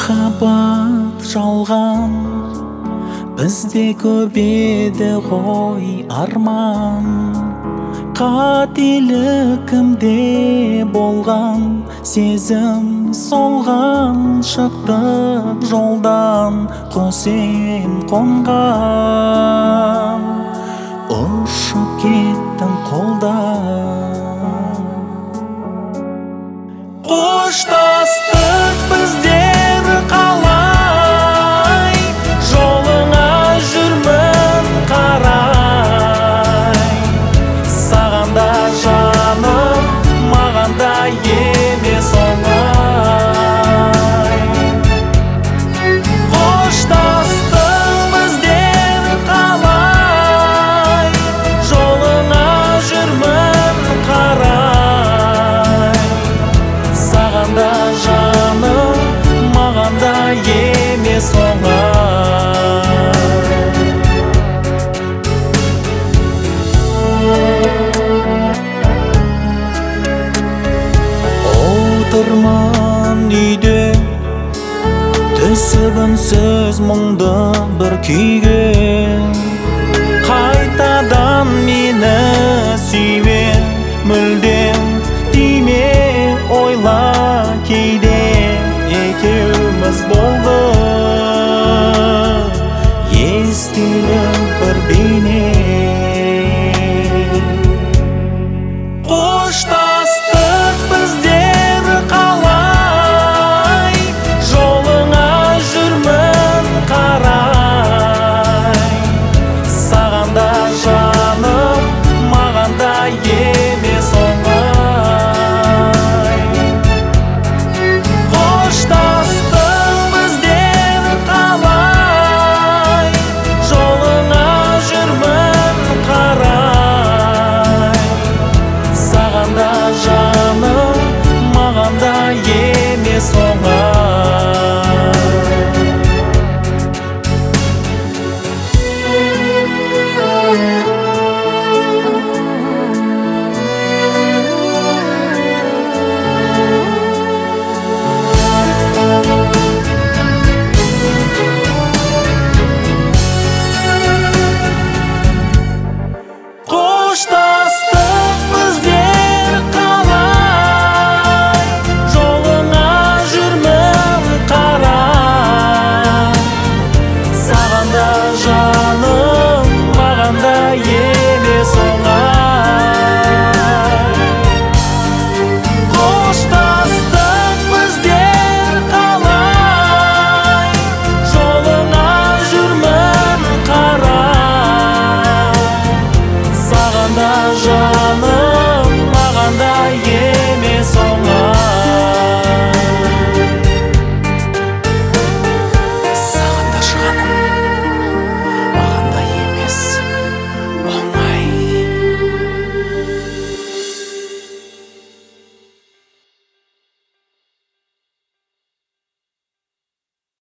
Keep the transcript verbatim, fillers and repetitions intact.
Махаббат жалған, бізде көп еді ғой арман. Қателік кімде болған, сезім солған, шықтық жолдан, құсен қонған. Ұшып кеттің қолдан, қоштастық біздер қалай, жолыңа жүрмін қарай. Саған да жаным, маған да емес оңай. Қоштастық біздер қалай, жолыңа жүрмін қарай. Саған да жаным, маған да емес оңай. Отырмын үйде, түсіп үнсіз мұңды бір күйге.